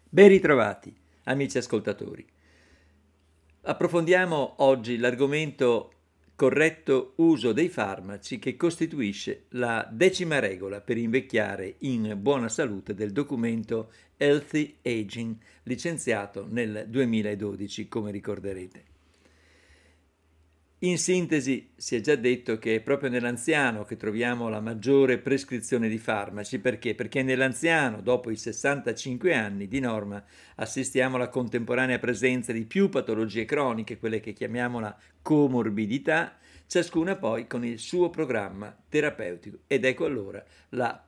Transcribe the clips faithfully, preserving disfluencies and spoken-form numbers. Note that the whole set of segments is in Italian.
Ben ritrovati, amici ascoltatori. Approfondiamo oggi l'argomento corretto uso dei farmaci che costituisce la decima regola per invecchiare in buona salute del documento Healthy Aging, licenziato nel duemiladodici, come ricorderete. In sintesi, si è già detto che è proprio nell'anziano che troviamo la maggiore prescrizione di farmaci. Perché? Perché nell'anziano, dopo i sessantacinque anni, di norma assistiamo alla contemporanea presenza di più patologie croniche, quelle che chiamiamo la comorbidità, ciascuna poi con il suo programma terapeutico, ed ecco allora la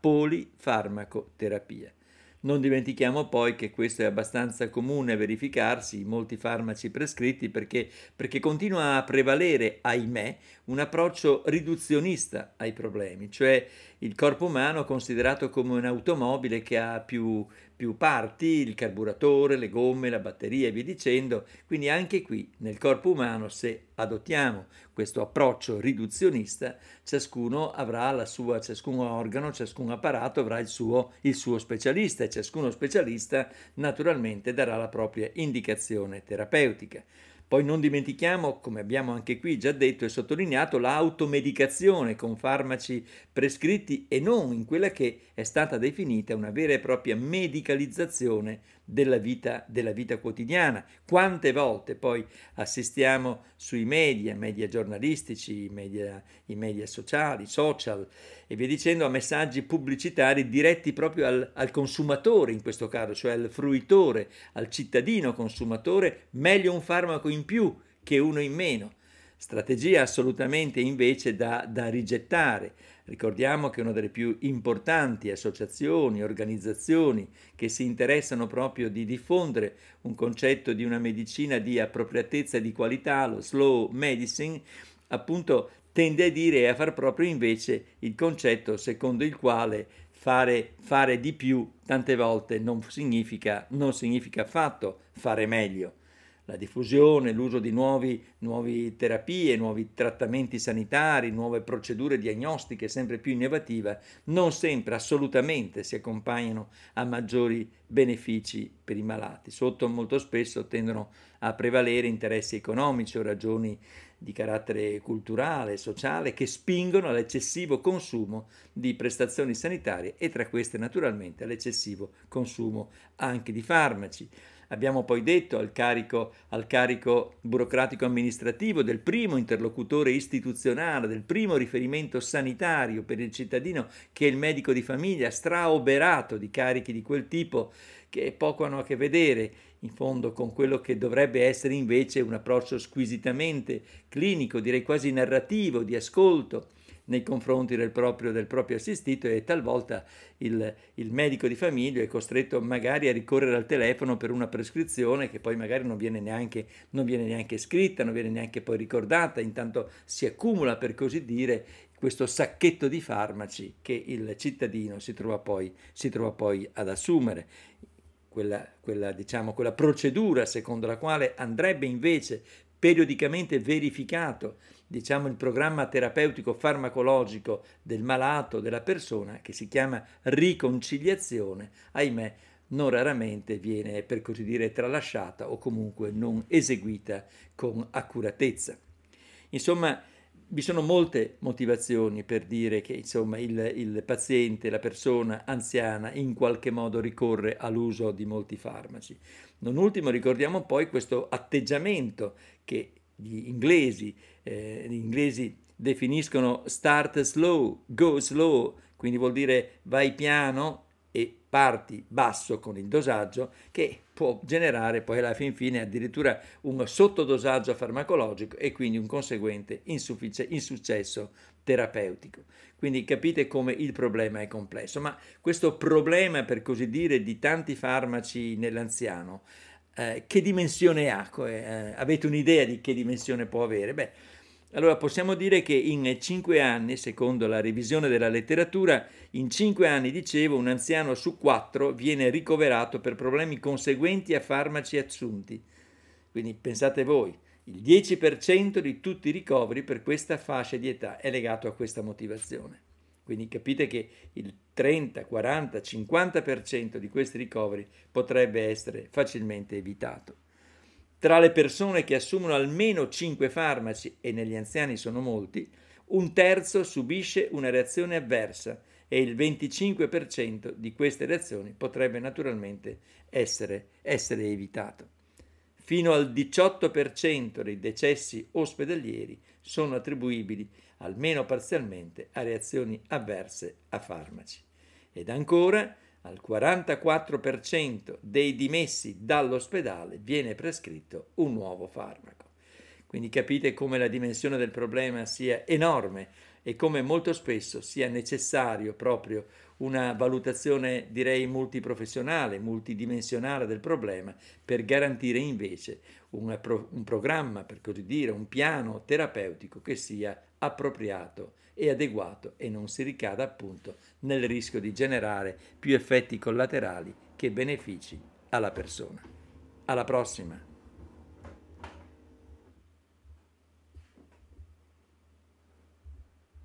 polifarmacoterapia. Non dimentichiamo poi che questo è abbastanza comune a verificarsi in molti farmaci prescritti perché, perché continua a prevalere, ahimè, un approccio riduzionista ai problemi, cioè il corpo umano considerato come un'automobile che ha più, più parti, il carburatore, le gomme, la batteria e via dicendo. Quindi anche qui nel corpo umano, se adottiamo questo approccio riduzionista, ciascuno avrà la sua, ciascun organo, ciascun apparato avrà il suo, il suo specialista, e ciascuno specialista naturalmente darà la propria indicazione terapeutica. Poi non dimentichiamo, come abbiamo anche qui già detto e sottolineato, l'automedicazione con farmaci prescritti e non in quella che è stata definita una vera e propria medicalizzazione della vita, della vita quotidiana. Quante volte poi assistiamo sui media, media giornalistici, media, i media sociali, social e via dicendo, a messaggi pubblicitari diretti proprio al, al consumatore in questo caso, cioè al fruitore, al cittadino consumatore, meglio un farmaco in più che uno in meno. Strategia assolutamente invece da, da rigettare. Ricordiamo che una delle più importanti associazioni, organizzazioni che si interessano proprio di diffondere un concetto di una medicina di appropriatezza e di qualità, lo slow medicine, appunto tende a dire e a far proprio invece il concetto secondo il quale fare, fare di più tante volte non significa, non significa affatto fare meglio. La diffusione, l'uso di nuovi, nuove terapie, nuovi trattamenti sanitari, nuove procedure diagnostiche sempre più innovative, non sempre assolutamente si accompagnano a maggiori benefici per i malati. Sotto molto spesso tendono a prevalere interessi economici o ragioni di carattere culturale, sociale, che spingono all'eccessivo consumo di prestazioni sanitarie e tra queste naturalmente all'eccessivo consumo anche di farmaci. Abbiamo poi detto al carico, al carico burocratico amministrativo del primo interlocutore istituzionale, del primo riferimento sanitario per il cittadino, che è il medico di famiglia, straoberato di carichi di quel tipo che poco hanno a che vedere in fondo con quello che dovrebbe essere invece un approccio squisitamente clinico, direi quasi narrativo, di ascolto nei confronti del proprio, del proprio assistito, e talvolta il, il medico di famiglia è costretto magari a ricorrere al telefono per una prescrizione che poi magari non viene neanche, non viene neanche scritta, non viene neanche poi ricordata, intanto si accumula, per così dire, questo sacchetto di farmaci che il cittadino si trova poi, si trova poi ad assumere. Quella, quella, diciamo, quella procedura secondo la quale andrebbe invece periodicamente verificato, diciamo, il programma terapeutico farmacologico del malato, della persona, che si chiama riconciliazione, ahimè, non raramente viene, per così dire, tralasciata o comunque non eseguita con accuratezza. Insomma, vi sono molte motivazioni per dire che insomma, il, il paziente, la persona anziana, in qualche modo ricorre all'uso di molti farmaci. Non ultimo ricordiamo poi questo atteggiamento che gli inglesi, eh, gli inglesi definiscono start slow, go slow, quindi vuol dire vai piano e parti basso con il dosaggio, che può generare poi alla fin fine addirittura un sottodosaggio farmacologico e quindi un conseguente insuffic- insuccesso terapeutico. Quindi capite come il problema è complesso, ma questo problema, per così dire, di tanti farmaci nell'anziano, eh, che dimensione ha? Eh, avete un'idea di che dimensione può avere? Beh, allora possiamo dire che in cinque anni, secondo la revisione della letteratura, in cinque anni, dicevo, un anziano su quattro viene ricoverato per problemi conseguenti a farmaci assunti. Quindi pensate voi, il dieci per cento di tutti i ricoveri per questa fascia di età è legato a questa motivazione. Quindi capite che il trenta, quaranta, cinquanta per cento di questi ricoveri potrebbe essere facilmente evitato. Tra le persone che assumono almeno cinque farmaci, e negli anziani sono molti, un terzo subisce una reazione avversa e il venticinque per cento di queste reazioni potrebbe naturalmente essere, essere evitato. Fino al diciotto per cento dei decessi ospedalieri sono attribuibili, almeno parzialmente, a reazioni avverse a farmaci. Ed ancora, al quarantaquattro per cento dei dimessi dall'ospedale viene prescritto un nuovo farmaco. Quindi capite come la dimensione del problema sia enorme e come molto spesso sia necessario proprio una valutazione, direi, multiprofessionale, multidimensionale del problema per garantire invece un, pro- un programma, per così dire, un piano terapeutico che sia appropriato e adeguato e non si ricada appunto nel rischio di generare più effetti collaterali che benefici alla persona. Alla prossima!